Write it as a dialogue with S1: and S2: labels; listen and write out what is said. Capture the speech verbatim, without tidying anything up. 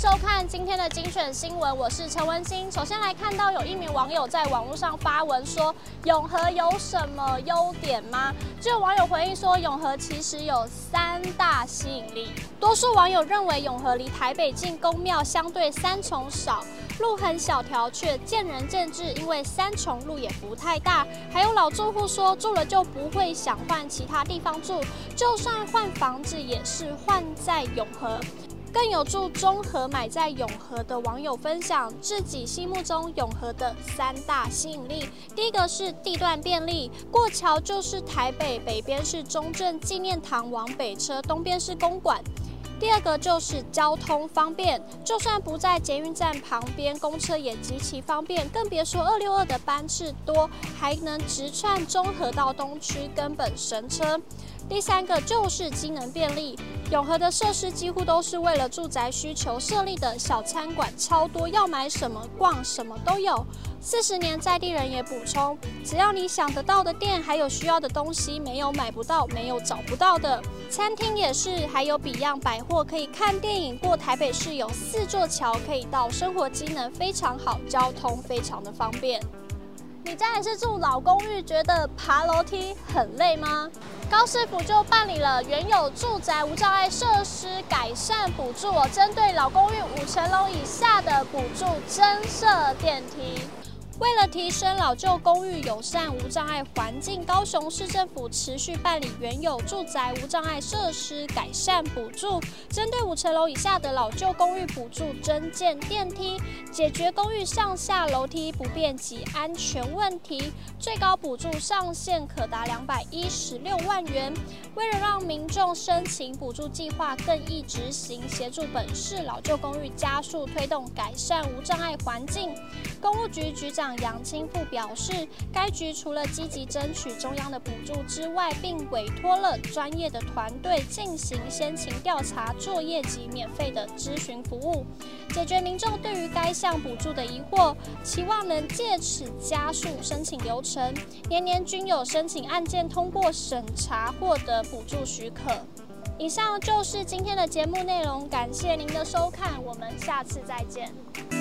S1: 收看今天的精选新闻，我是陈文心。首先来看到有一名网友在网络上发文说，永和有什么优点吗？就有网友回应说，永和其实有三大吸引力。多数网友认为永和离台北近，公庙相对三重少，路很小条，却见仁见智，因为三重路也不太大。还有老住户说，住了就不会想换其他地方住，就算换房子也是换在永和。更有住中和买在永和的网友分享自己心目中永和的三大吸引力。第一个是地段便利，过桥就是台北，北边是中正纪念堂往北车，东边是公馆。第二个就是交通方便，就算不在捷运站旁边，公车也极其方便，更别说二六二的班次多，还能直串中和到东区，根本神车。第三个就是机能便利，永和的设施几乎都是为了住宅需求设立的，小餐馆超多，要买什么逛什么都有。四十年在地人也补充，只要你想得到的店，还有需要的东西，没有买不到，没有找不到的。餐厅也是，还有比样百货可以看电影，过台北市有四座桥可以到，生活机能非常好，交通非常的方便。你家也是住老公寓，觉得爬楼梯很累吗？高市府就办理了原有住宅无障碍设施改善补助哦，针对老公寓五层楼以下的补助增设电梯。为了提升老旧公寓友善无障碍环境，高雄市政府持续办理原有住宅无障碍设施改善补助，针对五层楼以下的老旧公寓补助增建电梯，解决公寓上下楼梯不便及安全问题，最高补助上限可达两百一十六万元。为了让民众申请补助计划更易执行，协助本市老旧公寓加速推动改善无障碍环境，公务局局长杨清富表示，该局除了积极争取中央的补助之外，并委托了专业的团队进行先情调查作业及免费的咨询服务，解决民众对于该项补助的疑惑，期望能借此加速申请流程，年年均有申请案件通过审查，获得补助许可。以上就是今天的节目内容，感谢您的收看，我们下次再见。